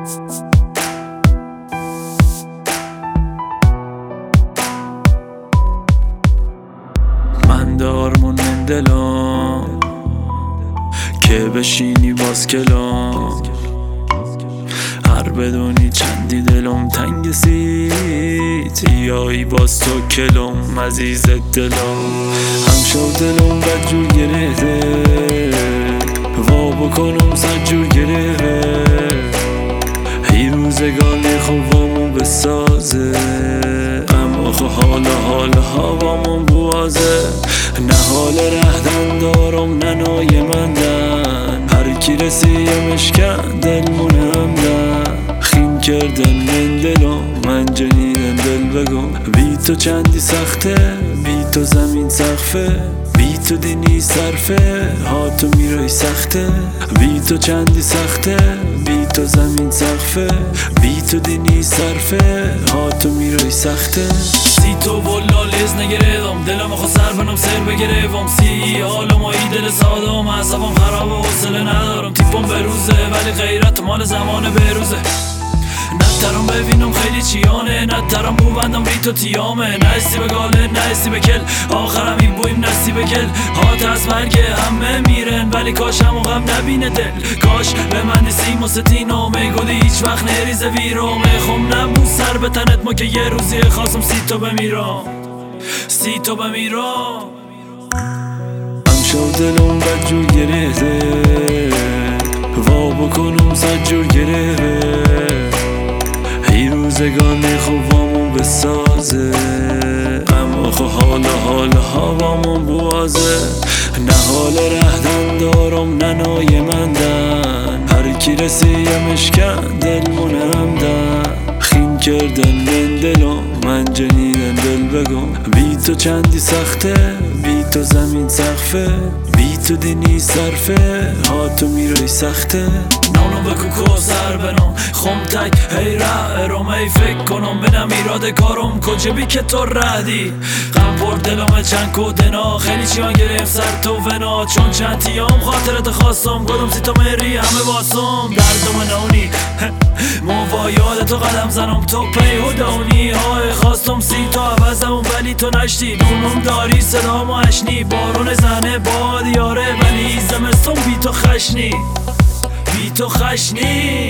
من دارمون دلم که بشینی باز کلام، هر بدونی چندی دلم تنگ سیتیایی باز تو کلم عزیز دلم. هم شو دلم بدجور گرفته وا بکنم سجور گرفته، ای روزگانی خوبامون بسازه غم آخه حال هوامون بوازه. نه حال رهدن دارم نه نای مندن، هر کی رسیمش کن دلمون همدن. خیم کردن من دلم من جنیدن دل بگم، بی تو چندی سخته بی تو زمین سقفه، بی تو دینی صرفه ها تو میرای سخته. بی تو چندی سخته بی تو زمین سقفه، بی تو دینی صرفه ها تو میرای سخته. سی تو بلا لیز نگردم دلم خود سر بنام سر بگرفم، سی حالم و ای دل سادم عصبم خراب و حوصله ندارم، تیپم بروزه ولی غیرت مال زمان بروزه. نترم ببینم خیلی چیانه، نترم بوبندم بی تو تیامه، نستی به گاله نستی به کل آخرم این بویم نستی به کل. هات از مرگ همه میرن ولی کاش همون غم نبینه دل، کاش به من سیم و ستینو میگودی هیچ وقت نریزه ویرو میخوام نبود سر به تنت ما که یه روزی خواستم سی تو بمیرم سی تو بمیرم. هم شو دلم بدجور گرفته وا بکنم سجور گرفته، ای روزگانی خوبامون بسازه غم آخه حال هوامون بوازه. نه حال رهدن دارم نه نای مندن، هر کی رسیمش کن دلمون همدن. خیم کردن من دلم من جنیدن دل بگم، بی تو چندی سخته بی تو زمین سقفه، بی تو دینی صرفه ها تو میرای سخته. نانو بکو کوسر بنام خم تک هی ره ای فکر کنم بنم ایراد کارم کجا بی که تو ردی. غم پر دلم چند کودنا خیلی چیان گریم سر تو ونا، چون چند تیام خاطرت خواستم گدم سی تو مری همه باسم دردم نونی موا یاد تو قدم زنم تو پیهودانی های خواستم سی تو عوضم ولی تو نشتی دونم داری صدامو اشنی بارون زنه باد یاره ولی زمستون بی تو خشنی بی تو خشنی.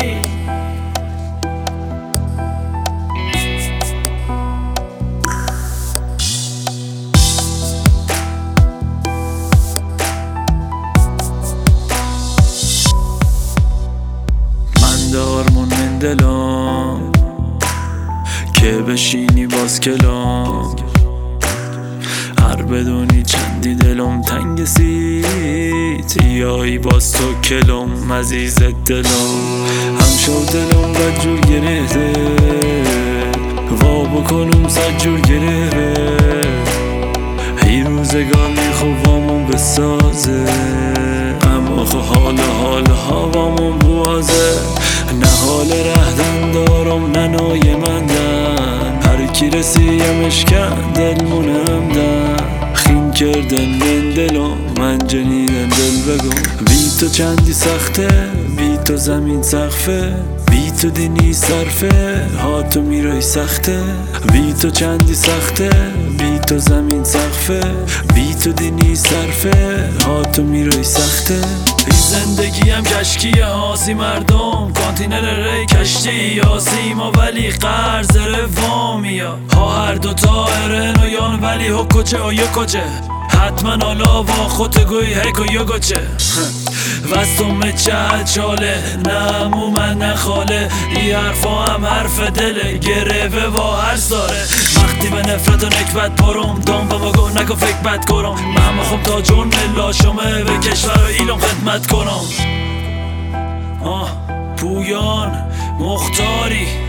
من دارمون من دلم که بشینی باز کلام، هر بدونی چندی دلم تنگ سیتیایی باز تو کلم عزیز دلم. هم شو دلم بدجور گرفته وا بکنم سجور گرفته، ای روزگانی خوبامون بسازه غم آخه حال هوامون بوازه. نه حال رهدن دارم نه نای مندن، هر کی رسیمش کن دلمون همدن. خیم کردن من دلم من جنیدن دل بگم، بی تو چندی سخته بی تو زمین سقفه، بی تو دینی صرفه ها تو میرای سخته. بی تو چندی سخته بی تو زمین سقفه، بی تو دینی صرفه ها تو میرای سخته. این زندگیم کشکیه آسی مردم کانتینر ری کشتی آسی ما ولی قرض روامیا ها هر دوتا ارن و یان ولی ها کچه و یا کچه حتما حالا با خود گوی هک و یا گچه وستم چاله نمو من نخاله ای حرفا هم حرف دله گرفه با هر ساره وقتی به نفرت و نکبت پرم دام با گو نکو فکر بد کرم من بخوام تا جون لاشمه به کشور و ایلم خدمت کنم. پویان مختاری